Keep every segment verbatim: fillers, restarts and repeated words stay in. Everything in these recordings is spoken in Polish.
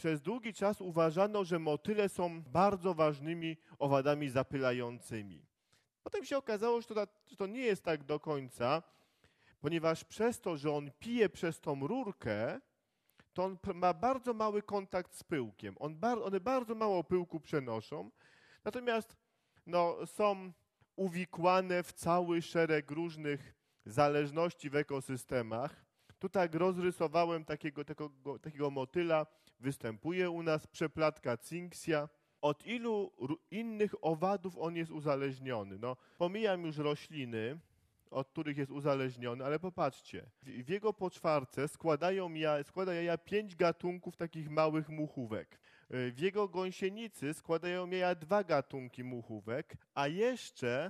przez długi czas uważano, że motyle są bardzo ważnymi owadami zapylającymi. Potem się okazało, że to, że to nie jest tak do końca, ponieważ przez to, że on pije przez tą rurkę, to on ma bardzo mały kontakt z pyłkiem. On bar, one bardzo mało pyłku przenoszą, natomiast no, są uwikłane w cały szereg różnych zależności w ekosystemach. Tu tak rozrysowałem takiego, takiego, takiego motyla. Występuje u nas przeplatka Cinxia. Od ilu innych owadów on jest uzależniony? No, pomijam już rośliny, od których jest uzależniony, ale popatrzcie, w jego poczwarce składają ja, składa jaja pięć gatunków takich małych muchówek. W jego gąsienicy składają jaja dwa gatunki muchówek, a jeszcze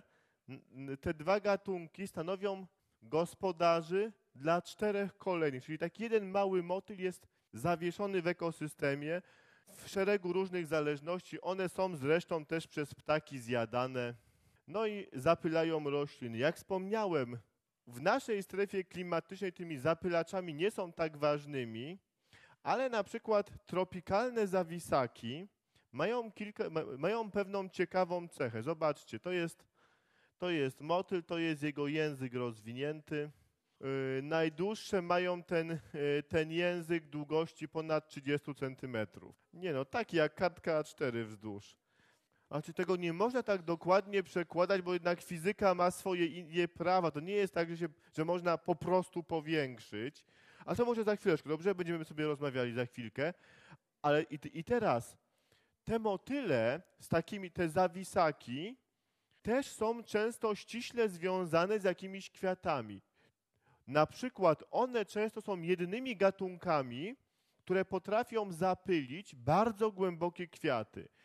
te dwa gatunki stanowią gospodarzy dla czterech kolejnych, czyli taki jeden mały motyl jest zawieszony w ekosystemie w szeregu różnych zależności. One są zresztą też przez ptaki zjadane. No i zapylają rośliny. Jak wspomniałem, w naszej strefie klimatycznej tymi zapylaczami nie są tak ważnymi, ale na przykład tropikalne zawisaki mają, kilka, mają pewną ciekawą cechę. Zobaczcie, to jest, to jest motyl, to jest jego język rozwinięty. Yy, najdłuższe mają ten, yy, ten język długości ponad trzydzieści centymetrów. Nie no, taki jak kartka A cztery wzdłuż. A czy tego nie można tak dokładnie przekładać, bo jednak fizyka ma swoje inne prawa. To nie jest tak, że, się, że można po prostu powiększyć. A to może za chwileczkę, dobrze? Będziemy sobie rozmawiali za chwilkę. Ale i, i teraz te motyle z takimi, te zawisaki też są często ściśle związane z jakimiś kwiatami. Na przykład one często są jedynymi gatunkami, które potrafią zapylić bardzo głębokie kwiaty.